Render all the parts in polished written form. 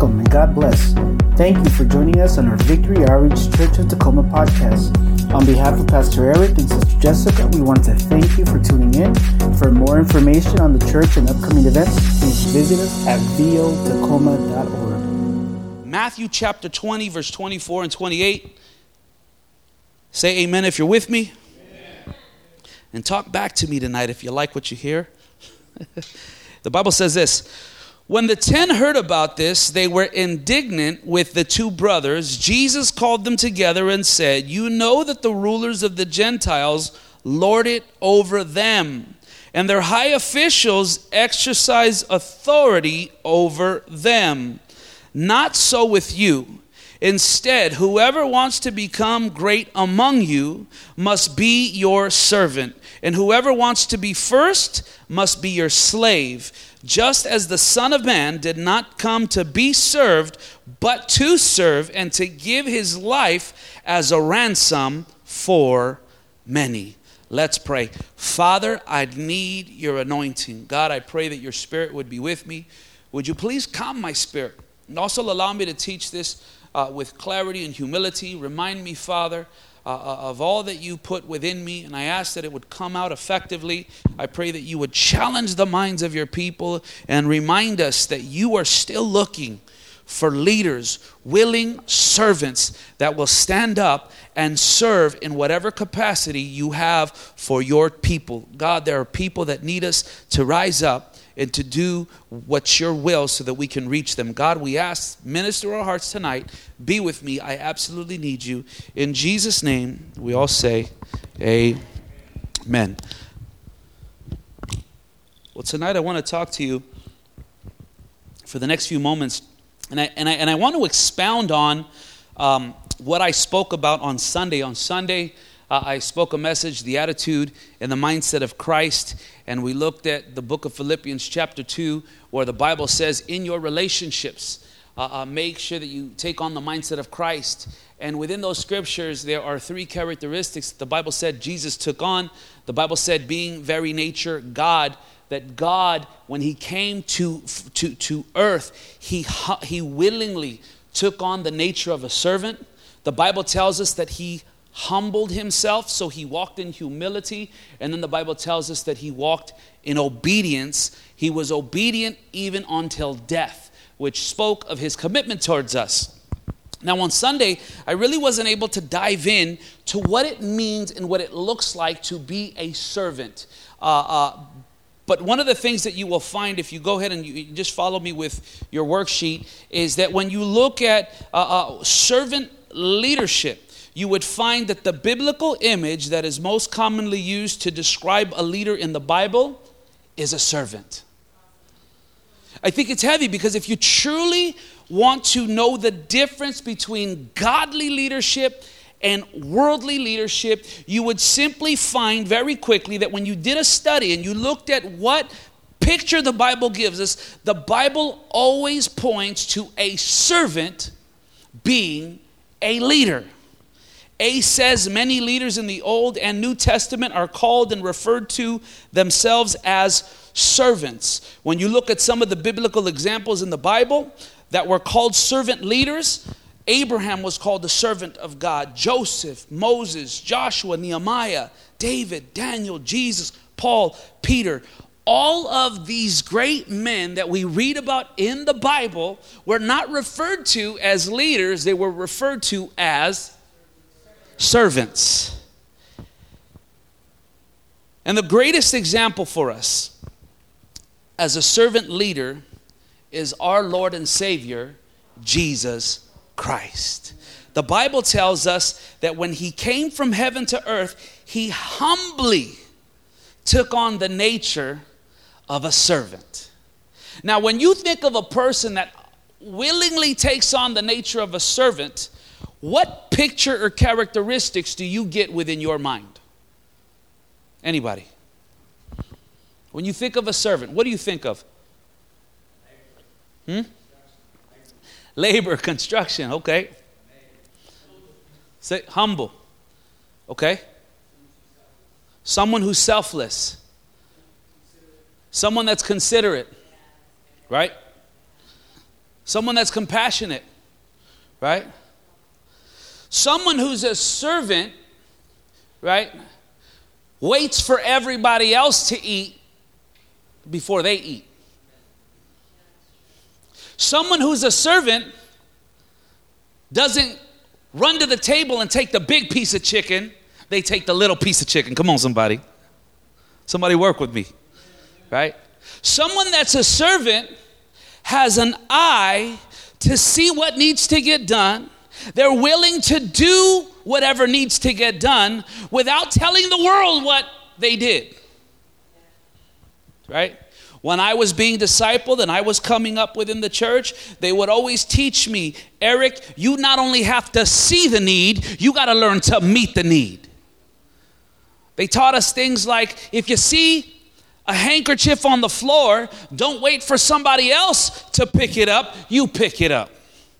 Welcome and God bless. Thank you for joining us on our Victory Outreach Church of Tacoma podcast. On behalf of Pastor Eric and Sister Jessica, we want to thank you for tuning in. For more information on the church and upcoming events, please visit us at votacoma.org. Matthew chapter 20, verse 24 and 28. Say amen if you're with me. Amen. And talk back to me tonight if you like what you hear. The Bible says this: when the 10 heard about this, they were indignant with the two brothers. Jesus called them together and said, "You know that the rulers of the Gentiles lord it over them, and their high officials exercise authority over them. Not so with you. Instead, whoever wants to become great among you must be your servant, and whoever wants to be first must be your slave, just as the Son of Man did not come to be served, but to serve and to give his life as a ransom for many." Let's pray. Father, I need your anointing. God, I pray that your spirit would be with me. Would you please calm my spirit and also allow me to teach this with clarity and humility. Remind me, Father, of all that you put within me, and I ask that it would come out effectively. I pray that you would challenge the minds of your people and remind us that you are still looking for leaders, willing servants that will stand up and serve in whatever capacity you have for your people. God, there are people that need us to rise up and to do what's your will so that we can reach them. God, we ask, minister our hearts tonight. Be with me. I absolutely need you. In Jesus' name, we all say, amen. Well, tonight I want to talk to you for the next few moments, and I want to expound on what I spoke about on Sunday. On Sunday, I spoke a message, the attitude and the mindset of Christ, and we looked at the book of Philippians chapter 2, where the Bible says, in your relationships, make sure that you take on the mindset of Christ. And within those scriptures, there are three characteristics that the Bible said Jesus took on. The Bible said, being very nature God, that God, when he came to earth, he willingly took on the nature of a servant. The Bible tells us that he humbled himself, so he walked in humility. And then the Bible tells us that he walked in obedience. He was obedient even until death, which spoke of his commitment towards us. Now on Sunday, I really wasn't able to dive in to what it means and what it looks like to be a servant. But one of the things that you will find if you go ahead and you just follow me with your worksheet is that when you look at servant leadership, you would find that the biblical image that is most commonly used to describe a leader in the Bible is a servant. I think it's heavy because if you truly want to know the difference between godly leadership and worldly leadership, you would simply find very quickly that when you did a study and you looked at what picture the Bible gives us, the Bible always points to a servant being a leader. A says many leaders in the Old and New Testament are called and referred to themselves as servants. When you look at some of the biblical examples in the Bible that were called servant leaders, Abraham was called the servant of God. Joseph, Moses, Joshua, Nehemiah, David, Daniel, Jesus, Paul, Peter. All of these great men that we read about in the Bible were not referred to as leaders. They were referred to as servants. And the greatest example for us as a servant leader is our Lord and Savior, Jesus Christ. The Bible tells us that when he came from heaven to earth, he humbly took on the nature of a servant. Now, when you think of a person that willingly takes on the nature of a servant, what picture or characteristics do you get within your mind? Anybody? When you think of a servant, what do you think of? Labor, construction, okay. Say humble, okay. Someone who's selfless. Someone that's considerate, right? Someone that's compassionate, right? Someone who's a servant, right, waits for everybody else to eat before they eat. Someone who's a servant doesn't run to the table and take the big piece of chicken. They take the little piece of chicken. Come on, somebody. Somebody work with me, right? Someone that's a servant has an eye to see what needs to get done. They're willing to do whatever needs to get done without telling the world what they did, right? When I was being discipled and I was coming up within the church, they would always teach me, Eric, you not only have to see the need, you got to learn to meet the need. They taught us things like, if you see a handkerchief on the floor, don't wait for somebody else to pick it up, you pick it up.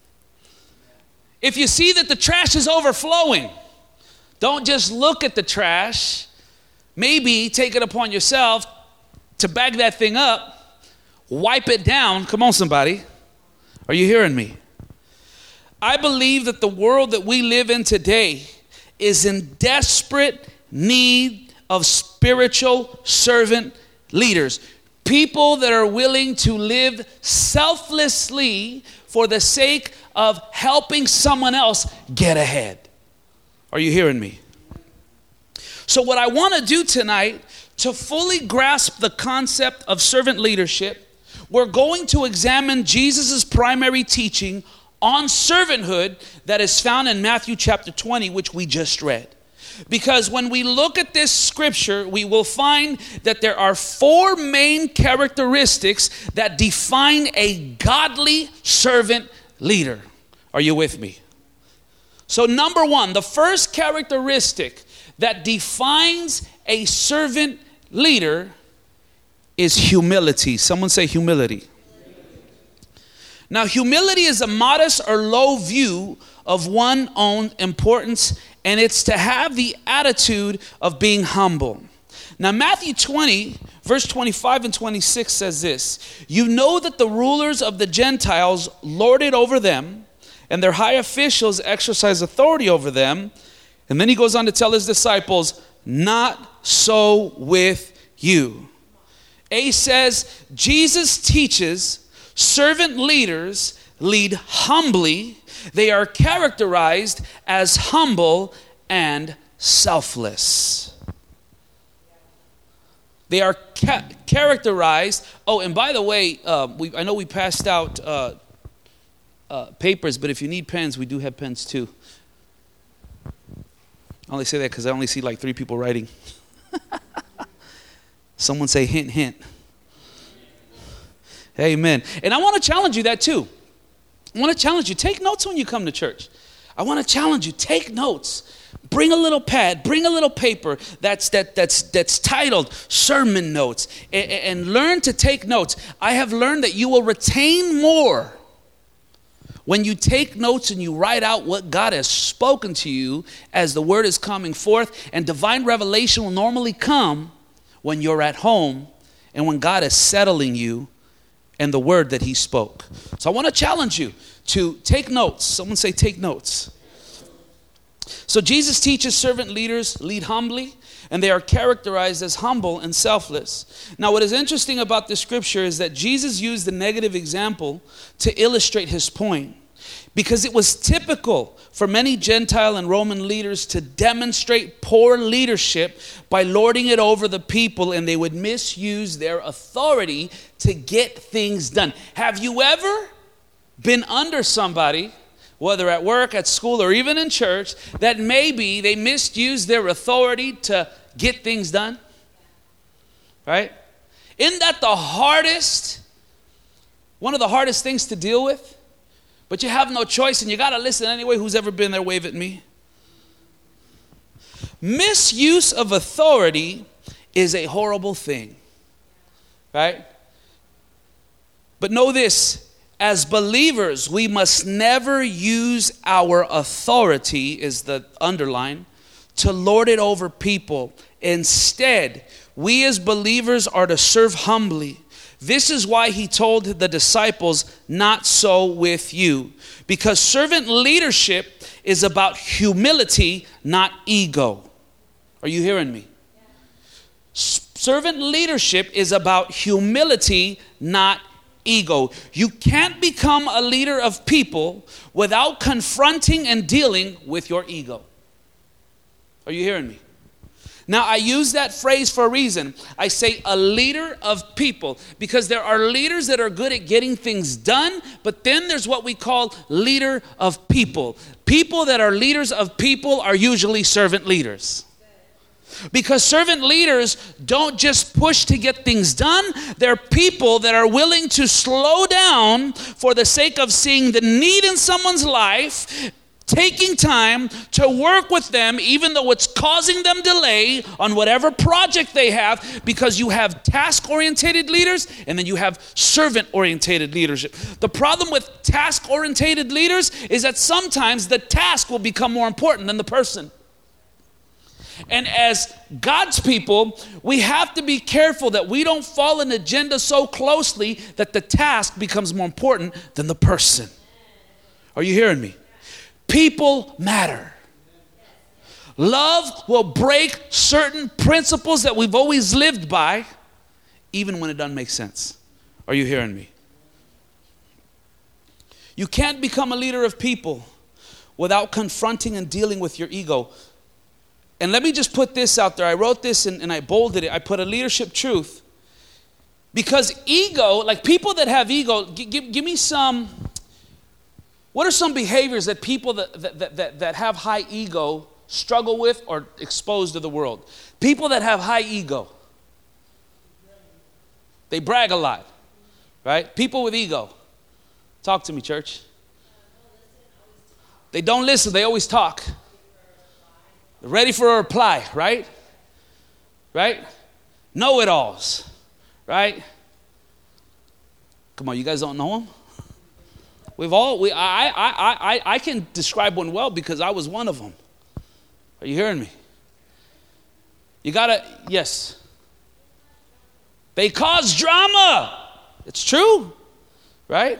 If you see that the trash is overflowing, don't just look at the trash, maybe take it upon yourself to bag that thing up, wipe it down. Come on, somebody. Are you hearing me? I believe that the world that we live in today is in desperate need of spiritual servant leaders. People that are willing to live selflessly for the sake of helping someone else get ahead. Are you hearing me? So what I want to do tonight, to fully grasp the concept of servant leadership, we're going to examine Jesus' primary teaching on servanthood that is found in Matthew chapter 20, which we just read. Because when we look at this scripture, we will find that there are four main characteristics that define a godly servant leader. Are you with me? So number one, the first characteristic that defines a servant leader is humility. Someone say humility. Now, humility is a modest or low view of one's own importance, and it's to have the attitude of being humble. Now, Matthew 20, verse 25 and 26 says this: you know that the rulers of the Gentiles lord it over them, and their high officials exercise authority over them. And then he goes on to tell his disciples, not so with you. A says, Jesus teaches servant leaders lead humbly. They are characterized as humble and selfless. They are characterized. Oh, and by the way, I know we passed out papers, but if you need pens, we do have pens too. I only say that because I only see like 3 people writing. Someone say hint, hint. Amen. And I want to challenge you that too. I want to challenge you. Take notes when you come to church. I want to challenge you. Take notes. Bring a little pad. Bring a little paper that's titled sermon notes, and learn to take notes. I have learned that you will retain more when you take notes and you write out what God has spoken to you as the word is coming forth. And divine revelation will normally come when you're at home and when God is settling you and the word that he spoke. So I want to challenge you to take notes. Someone say take notes. So Jesus teaches servant leaders lead humbly, and they are characterized as humble and selfless. Now, what is interesting about this scripture is that Jesus used the negative example to illustrate his point, because it was typical for many Gentile and Roman leaders to demonstrate poor leadership by lording it over the people, and they would misuse their authority to get things done. Have you ever been under somebody, whether at work, at school, or even in church, that maybe they misused their authority to get things done? Right? Isn't that one of the hardest things to deal with? But you have no choice, and you got to listen anyway. Who's ever been there? Wave at me. Misuse of authority is a horrible thing, right? But know this, as believers, we must never use our authority, is the underline, to lord it over people. Instead, we as believers are to serve humbly. This is why he told the disciples, not so with you. Because servant leadership is about humility, not ego. Are you hearing me? Servant leadership is about humility, not ego. You can't become a leader of people without confronting and dealing with your ego. Are you hearing me? Now, I use that phrase for a reason. I say a leader of people because there are leaders that are good at getting things done, but then there's what we call leader of people. People that are leaders of people are usually servant leaders. Because servant leaders don't just push to get things done. They're people that are willing to slow down for the sake of seeing the need in someone's life, taking time to work with them even though it's causing them delay on whatever project they have, because you have task-oriented leaders and then you have servant-oriented leadership. The problem with task-oriented leaders is that sometimes the task will become more important than the person. And as God's people, we have to be careful that we don't follow an agenda so closely that the task becomes more important than the person. Are you hearing me? People matter. Love will break certain principles that we've always lived by, even when it doesn't make sense. Are you hearing me? You can't become a leader of people without confronting and dealing with your ego. And let me just put this out there. I wrote this and I bolded it. I put a leadership truth. Because ego, like people that have ego, give me some, what are some behaviors that people that have high ego struggle with or expose to the world? People that have high ego, they brag a lot, right? People with ego. Talk to me, church. They don't listen, they always talk. Ready for a reply, right? Right? Know-it-alls, right? Come on, you guys don't know them? I can describe one well because I was one of them. Are you hearing me? Yes. They cause drama. It's true, right?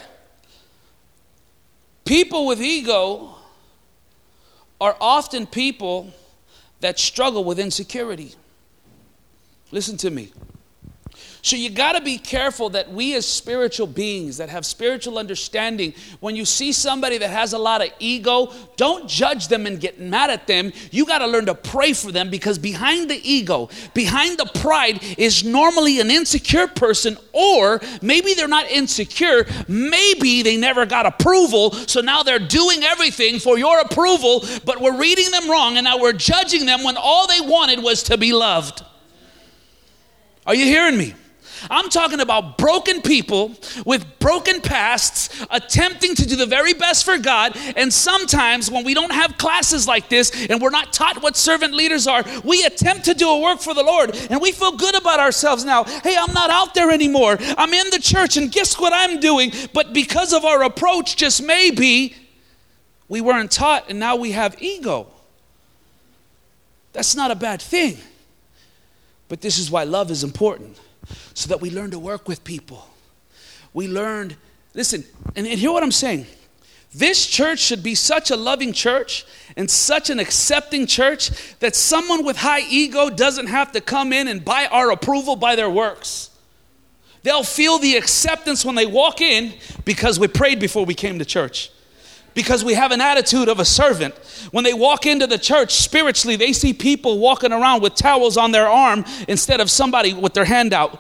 People with ego are often people that struggle with insecurity. Listen to me. So you got to be careful that we as spiritual beings that have spiritual understanding, when you see somebody that has a lot of ego, don't judge them and get mad at them. You got to learn to pray for them, because behind the ego, behind the pride is normally an insecure person, or maybe they're not insecure, maybe they never got approval, so now they're doing everything for your approval, but we're reading them wrong and now we're judging them when all they wanted was to be loved. Are you hearing me? I'm talking about broken people with broken pasts attempting to do the very best for God. And sometimes when we don't have classes like this and we're not taught what servant leaders are, we attempt to do a work for the Lord and we feel good about ourselves now. Hey, I'm not out there anymore. I'm in the church and guess what I'm doing? But because of our approach, just maybe we weren't taught and now we have ego. That's not a bad thing. But this is why love is important. So that we learn to work with people. We learned, listen, and hear what I'm saying. This church should be such a loving church and such an accepting church that someone with high ego doesn't have to come in and buy our approval by their works. They'll feel the acceptance when they walk in because we prayed before we came to church. Because we have an attitude of a servant. When they walk into the church spiritually, they see people walking around with towels on their arm instead of somebody with their hand out.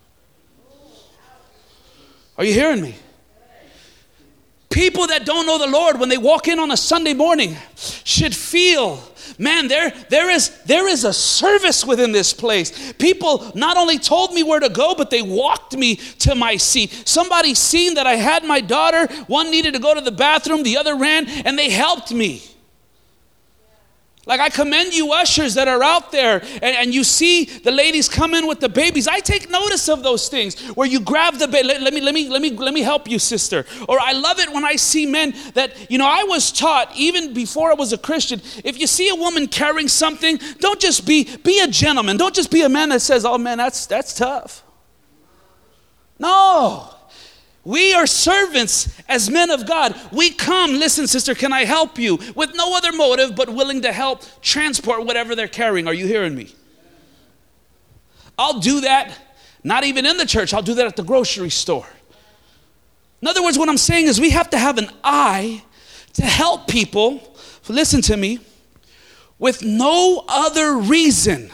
Are you hearing me? People that don't know the Lord, when they walk in on a Sunday morning, should feel, man, there is a service within this place. People not only told me where to go, but they walked me to my seat. Somebody seen that I had my daughter. One needed to go to the bathroom, the other ran, and they helped me. Like, I commend you ushers that are out there and you see the ladies come in with the babies. I take notice of those things where you grab the baby. Let me help you, sister. Or I love it when I see men that, I was taught even before I was a Christian, if you see a woman carrying something, don't just be a gentleman. Don't just be a man that says, oh man, that's tough. No. We are servants as men of God. We come, listen, sister, can I help you? With no other motive but willing to help transport whatever they're carrying. Are you hearing me? I'll do that, not even in the church. I'll do that at the grocery store. In other words, what I'm saying is we have to have an eye to help people, listen to me, with no other reason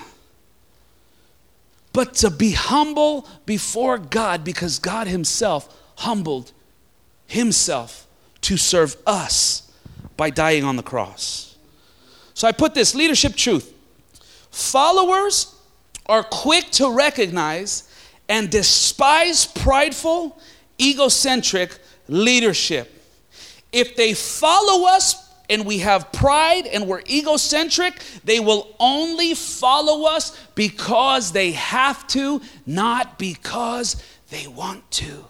but to be humble before God, because God himself humbled himself to serve us by dying on the cross. So I put this leadership truth. Followers are quick to recognize and despise prideful, egocentric leadership. If they follow us and we have pride and we're egocentric, they will only follow us because they have to, not because they want to.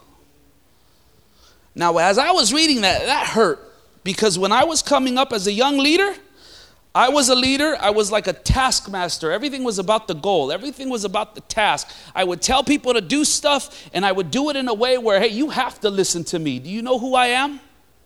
Now, as I was reading that hurt, because when I was coming up as a young leader, I was a leader. I was like a taskmaster. Everything was about the goal. Everything was about the task. I would tell people to do stuff, and I would do it in a way where, hey, you have to listen to me. Do you know who I am?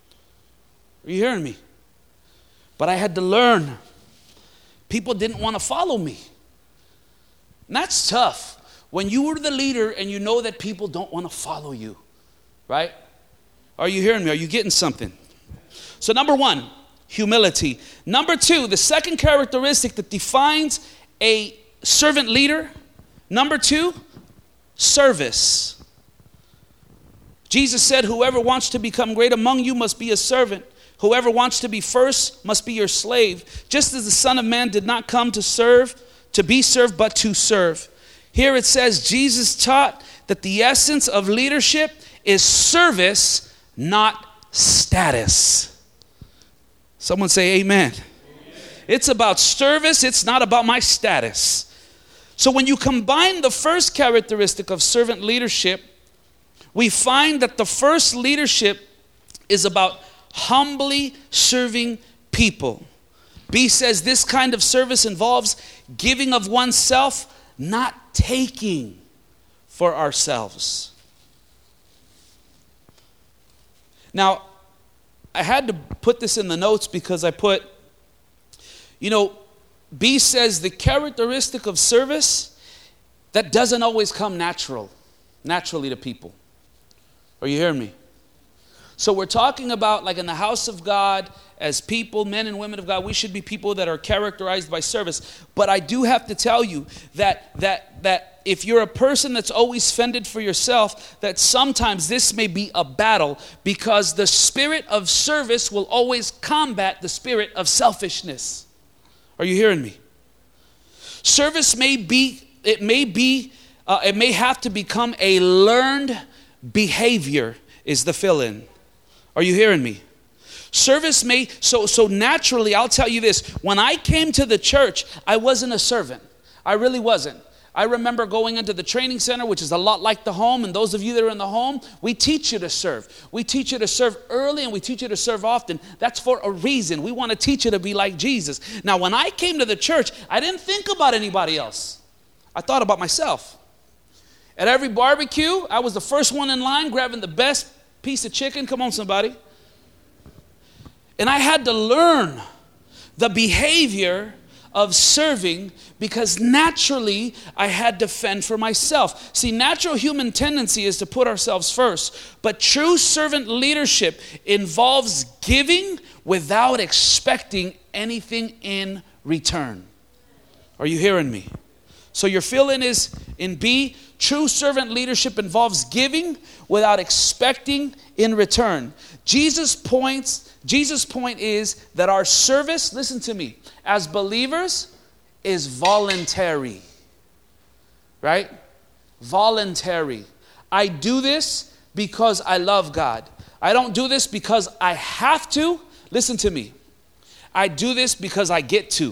Are you hearing me? But I had to learn. People didn't want to follow me. And that's tough. When you were the leader and you know that people don't want to follow you, right? Are you hearing me? Are you getting something? So number one, humility. Number two, the second characteristic that defines a servant leader. Number two, service. Jesus said, whoever wants to become great among you must be a servant. Whoever wants to be first must be your slave. Just as the Son of Man did not come to be served, but to serve. Here it says Jesus taught that the essence of leadership is service, not status. Someone say amen. It's about service. It's not about my status. So when you combine the first characteristic of servant leadership, we find that the first leadership is about humbly serving people. B says this kind of service involves giving of oneself, not taking for ourselves. Now, I had to put this in the notes because I put, B says the characteristic of service that doesn't always come naturally to people. Are you hearing me? So we're talking about, like in the house of God, as people, men and women of God, we should be people that are characterized by service. But I do have to tell you that if you're a person that's always fended for yourself, that sometimes this may be a battle, because the spirit of service will always combat the spirit of selfishness. Are you hearing me? Service may have to become a learned behavior, is the fill-in. Are you hearing me? Service so naturally, I'll tell you this. When I came to the church, I wasn't a servant. I really wasn't. I remember going into the training center, which is a lot like the home. And those of you that are in the home, we teach you to serve. We teach you to serve early and we teach you to serve often. That's for a reason. We want to teach you to be like Jesus. Now, when I came to the church, I didn't think about anybody else. I thought about myself. At every barbecue, I was the first one in line grabbing the best piece of chicken. Come on, somebody. And I had to learn the behavior of serving, because naturally I had to fend for myself. See, natural human tendency is to put ourselves first, but true servant leadership involves giving without expecting anything in return. Are you hearing me? So your fill-in is in B. True servant leadership involves giving without expecting in return. Jesus' point is that our service, listen to me, as believers is voluntary. Right? Voluntary. I do this because I love God. I don't do this because I have to. Listen to me. I do this because I get to.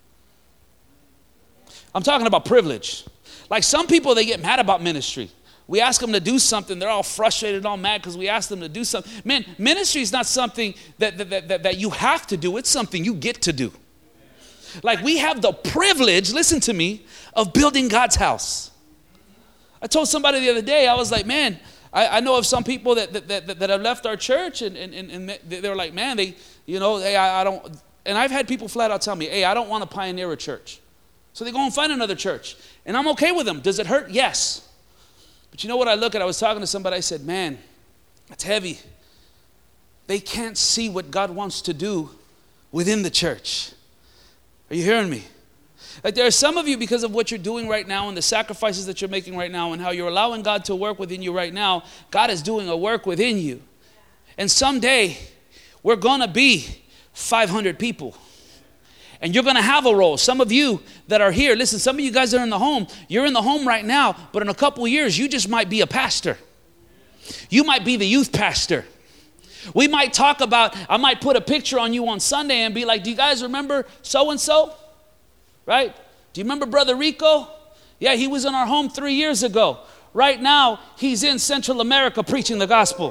I'm talking about privilege. Like some people, they get mad about ministry. We ask them to do something, they're all frustrated and all mad because we ask them to do something. Man, ministry is not something that you have to do. It's something you get to do. Like we have the privilege, listen to me, of building God's house. I told somebody the other day, I was like, man, I know of some people that have left our church, and they're like, man, hey, I don't, and I've had people flat out tell me, hey, I don't want to pioneer a church. So they go and find another church. And I'm okay with them. Does it hurt? Yes. But you know what I look at? I was talking to somebody, I said, man, it's heavy. They can't see what God wants to do within the church. Are you hearing me? Like there are some of you, because of what you're doing right now and the sacrifices that you're making right now and how you're allowing God to work within you right now, God is doing a work within you. And someday, we're going to be 500 people. And you're going to have a role. Some of you that are here, listen, some of you guys are in the home. You're in the home right now, but in a couple of years, you just might be a pastor. You might be the youth pastor. We might talk about, I might put a picture on you on Sunday and be like, do you guys remember so-and-so? Right? Do you remember Brother Rico? Yeah, he was in our home 3 years ago. Right now, he's in Central America preaching the gospel.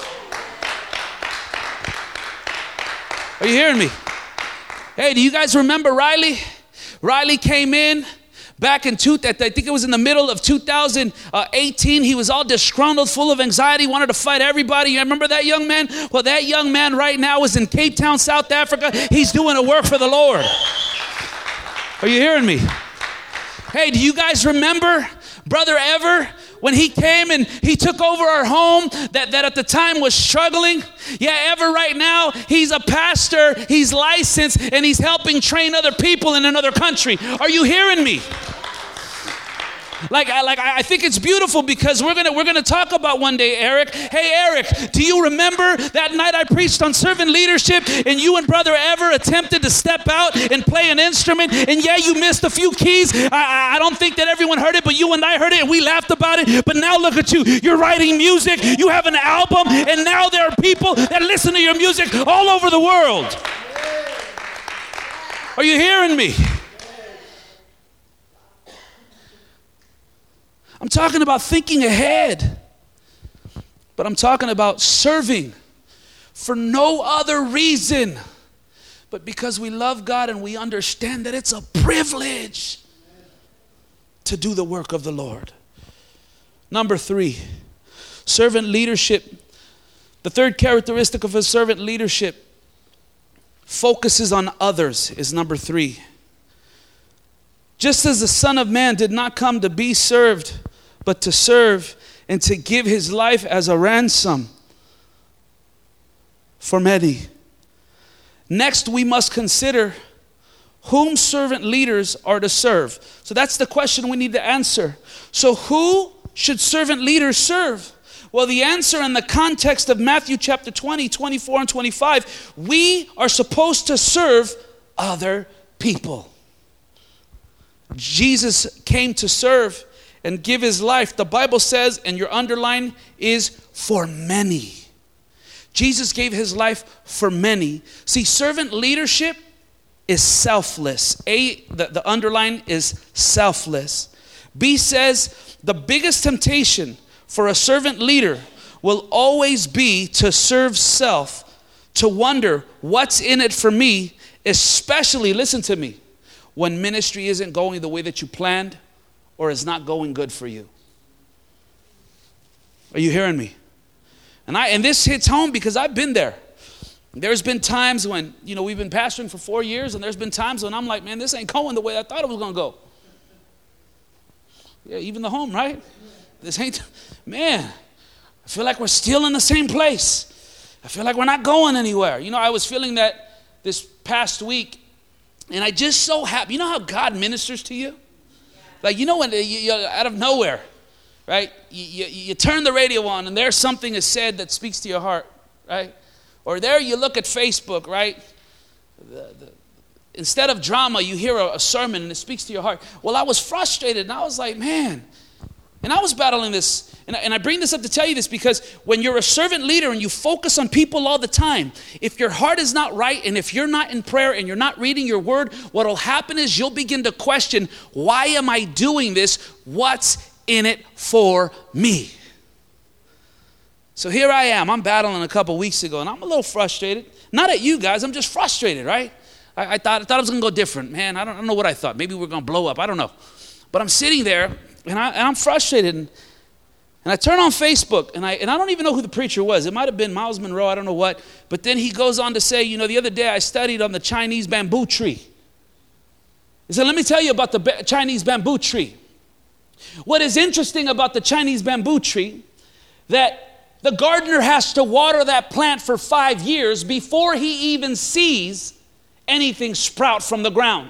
Are you hearing me? Hey, do you guys remember Riley? Riley came in back in, I think it was in the middle of 2018. He was all disgruntled, full of anxiety, wanted to fight everybody. You remember that young man? Well, that young man right now is in Cape Town, South Africa. He's doing a work for the Lord. Are you hearing me? Hey, do you guys remember Brother Ever? When he came and he took over our home that at the time was struggling. Yeah, Ever right now, he's a pastor, he's licensed, and he's helping train other people in another country. Are you hearing me? I think it's beautiful because we're gonna talk about one day, Eric. Hey, Eric, do you remember that night I preached on servant leadership and you and Brother Ever attempted to step out and play an instrument? And yeah, you missed a few keys. I don't think that everyone heard it, but you and I heard it and we laughed about it. But now look at you. You're writing music. You have an album. And now there are people that listen to your music all over the world. Are you hearing me? I'm talking about thinking ahead, but I'm talking about serving for no other reason, but because we love God and we understand that it's a privilege to do the work of the Lord. Number 3, servant leadership. The third characteristic of a servant leadership focuses on others is number 3. Just as the Son of Man did not come to be served, but to serve and to give his life as a ransom for many. Next, we must consider whom servant leaders are to serve. So that's the question we need to answer. So who should servant leaders serve? Well, the answer in the context of Matthew chapter 20, 24 and 25, we are supposed to serve other people. Jesus came to serve and give his life. The Bible says, and your underline is for many. Jesus gave his life for many. See, servant leadership is selfless. The underline is selfless. B says, the biggest temptation for a servant leader will always be to serve self, to wonder what's in it for me, especially, listen to me, when ministry isn't going the way that you planned or is not going good for you. Are you hearing me? And this hits home because I've been there. There's been times when, we've been pastoring for 4 years, and there's been times when I'm like, man, this ain't going the way I thought it was going to go. Yeah, even the home, right? This ain't, man, I feel like we're still in the same place. I feel like we're not going anywhere. I was feeling that this past week, and I just so happy. You know how God ministers to you? Like, when you're out of nowhere, right? You turn the radio on and there's something is said that speaks to your heart, right? Or there you look at Facebook, right? Instead of drama, you hear a sermon and it speaks to your heart. Well, I was frustrated and I was like, man. And I was battling this. And I bring this up to tell you this because when you're a servant leader and you focus on people all the time, if your heart is not right and if you're not in prayer and you're not reading your word, what will happen is you'll begin to question, why am I doing this? What's in it for me? So here I am. I'm battling a couple weeks ago and I'm a little frustrated. Not at you guys. I'm just frustrated, right? I thought it was going to go different. Man, I don't know what I thought. Maybe we're going to blow up. I don't know. But I'm sitting there And I'm frustrated. And I turn on Facebook, and I don't even know who the preacher was. It might have been Miles Monroe, I don't know what. But then he goes on to say, the other day I studied on the Chinese bamboo tree. He said, let me tell you about the Chinese bamboo tree. What is interesting about the Chinese bamboo tree, that the gardener has to water that plant for 5 years before he even sees anything sprout from the ground.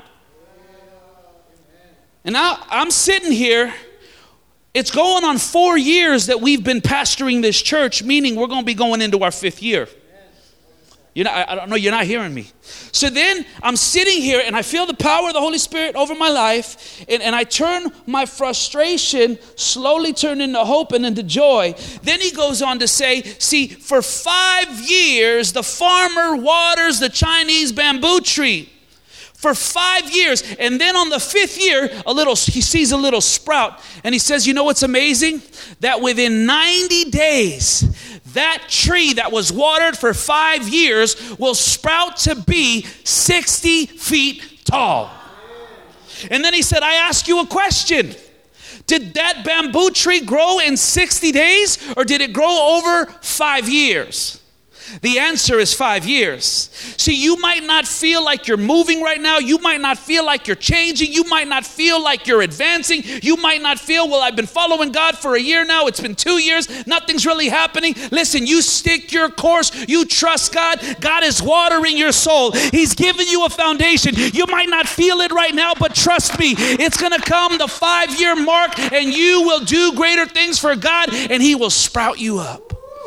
And now I'm sitting here. It's going on 4 years that we've been pastoring this church, meaning we're going to be going into our 5th year. I don't know, you're not hearing me. So then I'm sitting here and I feel the power of the Holy Spirit over my life, and I turn my frustration, slowly turn into hope and into joy. Then he goes on to say, see, for 5 years, the farmer waters the Chinese bamboo tree. For 5 years, and then on the 5th year, he sees a little sprout, and he says, you know what's amazing? That within 90 days, that tree that was watered for 5 years will sprout to be 60 feet tall. And then he said, I ask you a question. Did that bamboo tree grow in 60 days, or did it grow over 5 years? The answer is 5 years. See, you might not feel like you're moving right now. You might not feel like you're changing. You might not feel like you're advancing. You might not feel, well, I've been following God for a year now. It's been 2 years. Nothing's really happening. Listen, you stick your course. You trust God. God is watering your soul. He's giving you a foundation. You might not feel it right now, but trust me, it's going to come the 5-year mark, and you will do greater things for God, and He will sprout you up.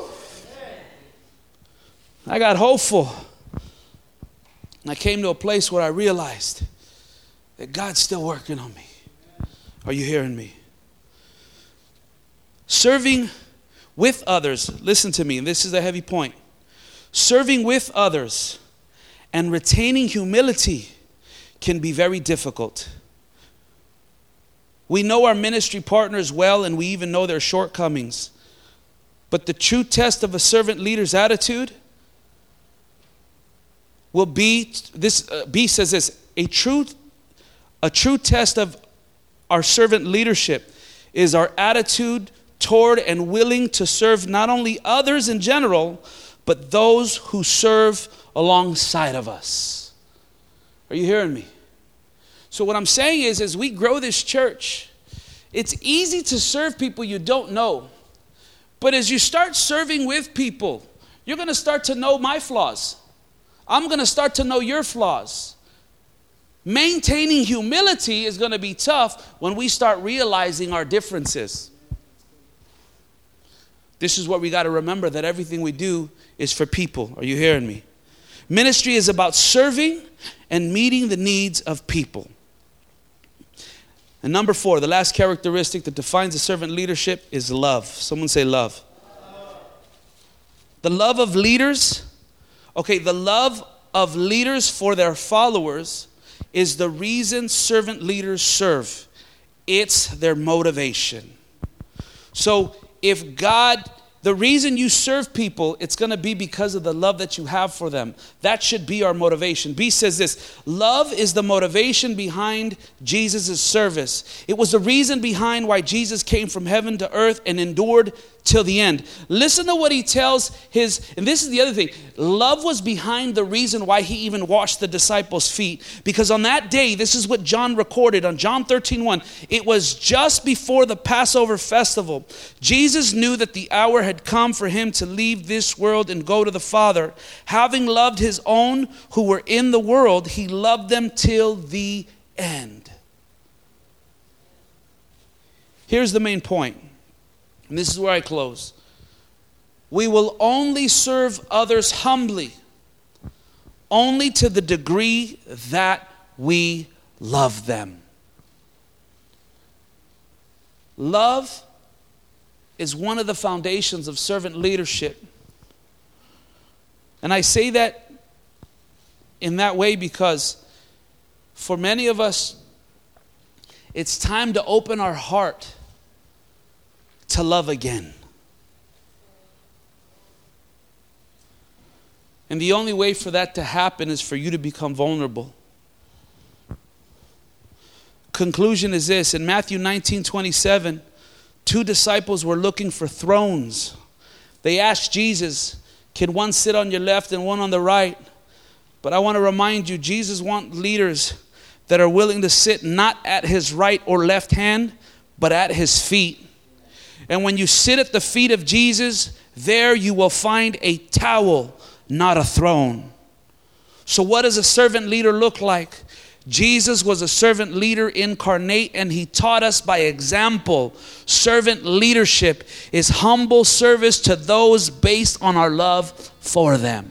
I got hopeful. And I came to a place where I realized that God's still working on me. Are you hearing me? Serving with others, listen to me, and this is a heavy point. Serving with others and retaining humility can be very difficult. We know our ministry partners well, and we even know their shortcomings. But the true test of a servant leader's attitude will be this. B says this: a true test of our servant leadership is our attitude toward and willing to serve not only others in general, but those who serve alongside of us. Are you hearing me? So what I'm saying is, as we grow this church, it's easy to serve people you don't know. But as you start serving with people, you're going to start to know my flaws. I'm going to start to know your flaws. Maintaining humility is going to be tough when we start realizing our differences. This is what we got to remember, that everything we do is for people. Are you hearing me? Ministry is about serving and meeting the needs of people. And number 4, the last characteristic that defines a servant leadership is love. Someone say love. The love of leaders. Okay, the love of leaders for their followers is the reason servant leaders serve. It's their motivation. So the reason you serve people, it's going to be because of the love that you have for them. That should be our motivation. B says this: love is the motivation behind Jesus' service. It was the reason behind why Jesus came from heaven to earth and endured till the end. Listen to what he tells and this is the other thing. Love was behind the reason why he even washed the disciples' feet. Because on that day, this is what John recorded on John 13:1. It was just before the Passover festival. Jesus knew that the hour had come for him to leave this world and go to the Father. Having loved his own who were in the world, he loved them till the end. Here's the main point. And this is where I close. We will only serve others humbly, only to the degree that we love them. Love is one of the foundations of servant leadership. And I say that in that way because for many of us, it's time to open our heart to love again. And the only way for that to happen is for you to become vulnerable. conclusion is this. In Matthew 19:27, 2 disciples were looking for thrones. They asked Jesus, can one sit on your left and one on the right? But I want to remind you, Jesus wants leaders that are willing to sit not at his right or left hand, but at his feet. And when you sit at the feet of Jesus, there you will find a towel, not a throne. So what does a servant leader look like? Jesus was a servant leader incarnate, and he taught us by example. Servant leadership is humble service to those based on our love for them.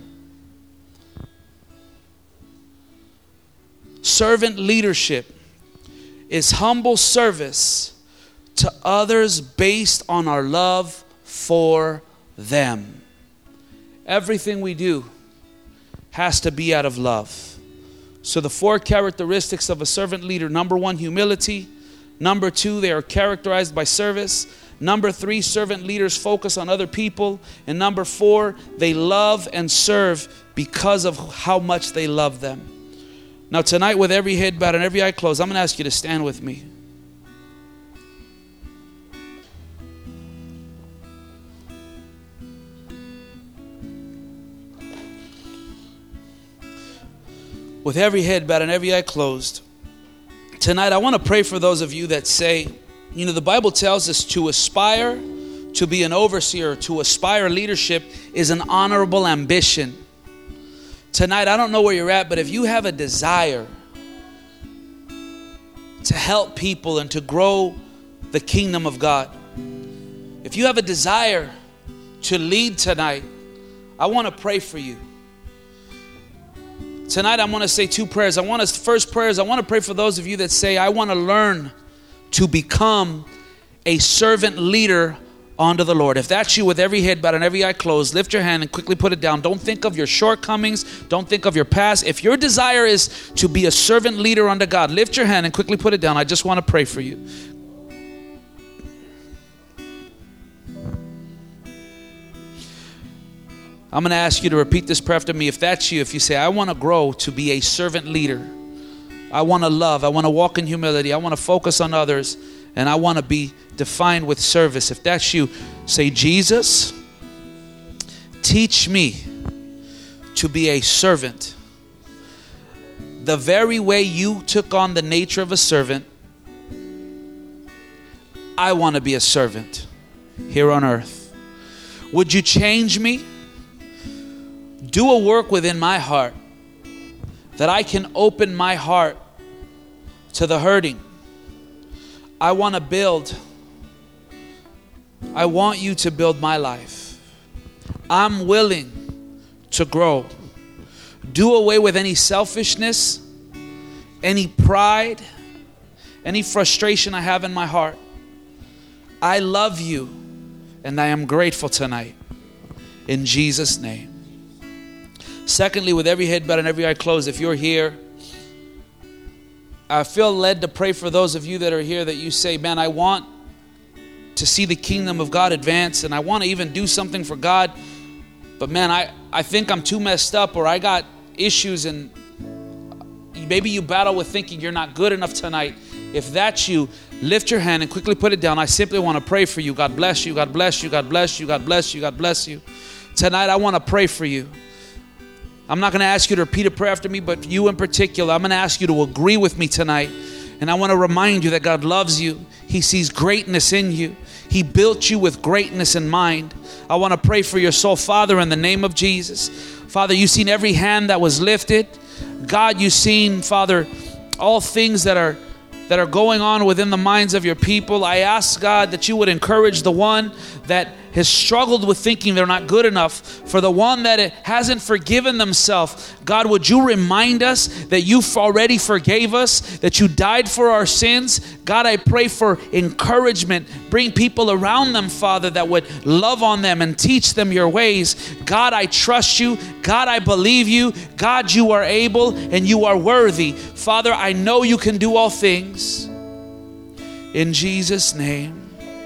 Servant leadership is humble service to others based on our love for them. Everything we do has to be out of love. So the 4 characteristics of a servant leader: number 1, humility. Number 2, they are characterized by service. Number 3, servant leaders focus on other people. And number 4, they love and serve because of how much they love them. Now tonight, with every head bowed and every eye closed, I'm going to ask you to stand with me. With every head bowed and every eye closed, tonight I want to pray for those of you that say, you know, the Bible tells us to aspire to be an overseer, to aspire leadership is an honorable ambition. Tonight, I don't know where you're at, but if you have a desire to help people and to grow the kingdom of God, if you have a desire to lead tonight, I want to pray for you. Tonight, I'm going to say 2 prayers. First prayer is I want to pray for those of you that say, I want to learn to become a servant leader unto the Lord. If that's you, with every head bowed and every eye closed, lift your hand and quickly put it down. Don't think of your shortcomings. Don't think of your past. If your desire is to be a servant leader unto God, lift your hand and quickly put it down. I just want to pray for you. I'm going to ask you to repeat this prayer after me. If that's you, if you say, I want to grow to be a servant leader. I want to love. I want to walk in humility. I want to focus on others. And I want to be defined with service. If that's you, say, Jesus, teach me to be a servant. The very way you took on the nature of a servant, I want to be a servant here on earth. Would you change me? Do a work within my heart that I can open my heart to the hurting. I want to build. I want you to build my life. I'm willing to grow. Do away with any selfishness, any pride, any frustration I have in my heart. I love you and I am grateful tonight. In Jesus' name. Secondly, with every head bowed and every eye closed, if you're here, I feel led to pray for those of you that are here that you say, man, I want to see the kingdom of God advance and I want to even do something for God. But man, I think I'm too messed up, or I got issues, and maybe you battle with thinking you're not good enough tonight. If that's you, lift your hand and quickly put it down. I simply want to pray for you. God bless you. God bless you. God bless you. God bless you. God bless you. Tonight, I want to pray for you. I'm not going to ask you to repeat a prayer after me, but you in particular, I'm going to ask you to agree with me tonight. And I want to remind you that God loves you. He sees greatness in you. He built you with greatness in mind. I want to pray for your soul. Father, in the name of Jesus. Father, you've seen every hand that was lifted. God, you've seen, Father, all things that are going on within the minds of your people. I ask, God, that you would encourage the one that has struggled with thinking they're not good enough. For the one that hasn't forgiven themselves, God, would you remind us that you already forgave us, that you died for our sins. God, I pray for encouragement. Bring people around them, Father, that would love on them and teach them your ways. God, I trust you. God, I believe you. God, you are able and you are worthy. Father, I know you can do all things. In Jesus' name.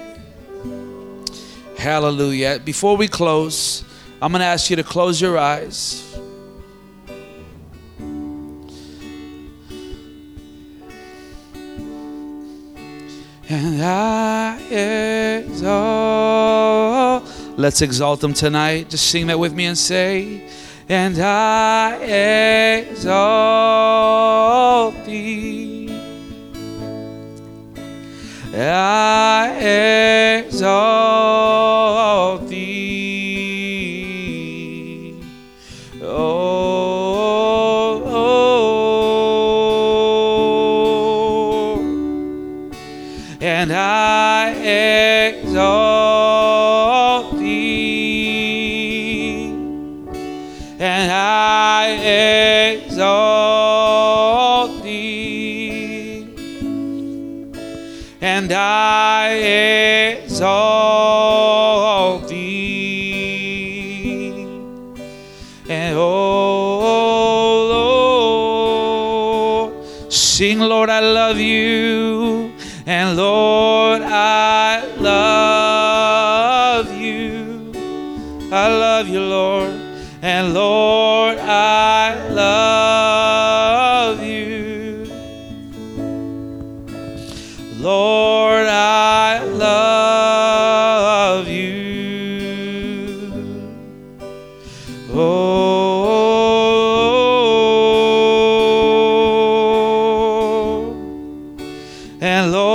Hallelujah. Before we close, I'm going to ask you to close your eyes. And I exalt. Let's exalt him tonight. Just sing that with me and say, and I exalt thee. I exalt thee. And I exalt thee, and I exalt thee, and I exalt thee, and oh Lord, sing, Lord, I love you. And Lord, I love you. I love you, Lord. And Lord, I love you. Lord,